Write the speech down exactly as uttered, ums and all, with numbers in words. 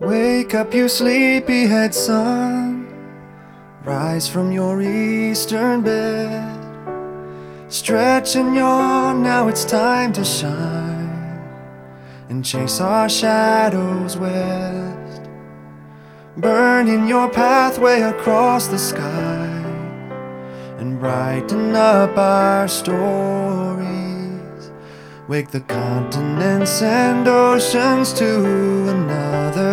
Wake up, you sleepyhead sun. Rise from your eastern bed. Stretch and yawn, now it's time to shine and chase our shadows west. Burning your pathway across the sky and brighten up our stories. Wake the continents and oceans to another